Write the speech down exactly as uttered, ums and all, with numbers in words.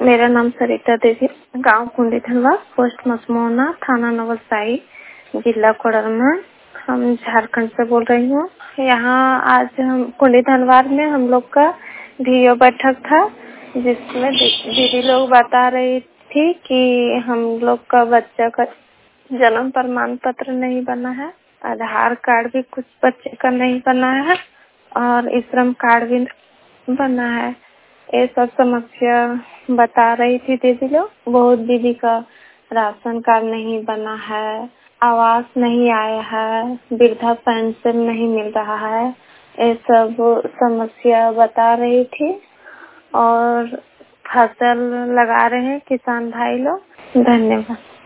मेरा नाम सरिता देवी, गांव कुंडीधनवा, पोस्ट मसमोहना, थाना नवलसाही, जिला कोडरमा। हम झारखंड से बोल रही हूँ। यहाँ आज हम कुंडीधनवार में हम लोग का वीडियो बैठक था, जिसमें दीदी लोग बता रही थी कि हम लोग का बच्चा का जन्म प्रमाण पत्र नहीं बना है, आधार कार्ड भी कुछ बच्चे का नहीं बना है और ई श्रम कार्ड भी बना है। ये सब समस्या बता रही थी दीदी लोग। बहुत दीदी का राशन कार्ड नहीं बना है, आवास नहीं आया है, वृद्धा पेंशन नहीं मिल रहा है। ये सब समस्या बता रही थी और फसल लगा रहे हैं किसान भाई लोग। धन्यवाद।